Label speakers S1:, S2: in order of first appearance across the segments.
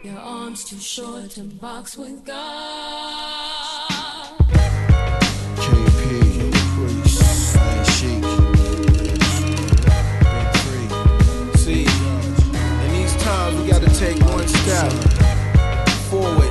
S1: Your arms too short to box with God.
S2: KP, Priest, Iron Sheik, Big 3. See, in these times we gotta take one step forward.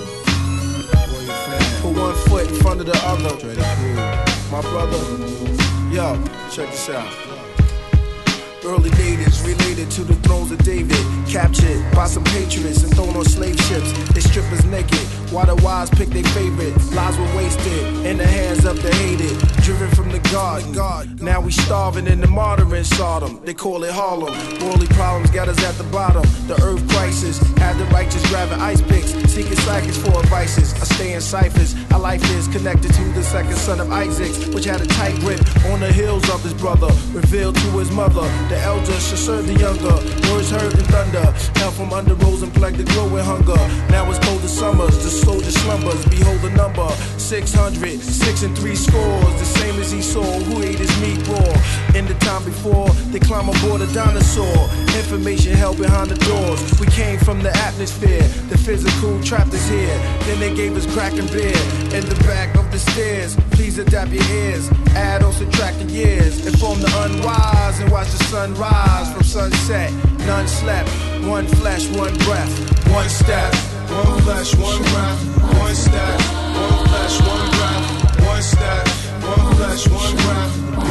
S2: Put one foot in front of the other. My brother, yo, check this out. Early daters related to the thrones of David, captured by some patriots and thrown on slave ships. They strip us naked, while the wise pick their favorite. Lives were wasted in the hands of the hated, driven from the garden. Now we starving in the martyring Sodom. They call it Harlem. Worldly problems got us at the bottom. The earth crisis had the righteous grabbing ice picks, seeking psychics for advices. I stay in ciphers. Our life is connected to the second son of Isaac, which had a tight grip on the heels of his brother, revealed to his mother. The elder should serve the younger. Words heard in thunder. Hell from under rose and plague the glow with hunger. Now it's cold as summers. The soldier slumbers. Behold the number 600. 6 and 3 scores. The same as Esau, who ate his meat raw. In the time before, they climb aboard a dinosaur. Information held behind the doors. We came from the atmosphere. The physical trapped us here. Then they gave us crack and beer. In the back of the stairs. Please adapt your ears. Add or subtract the years. Inform the unwise and watch the sun rise from sunset. None slept. One flesh, one breath. One step. One flesh, one breath. One step. One flesh, one breath. One step. One flesh, one breath.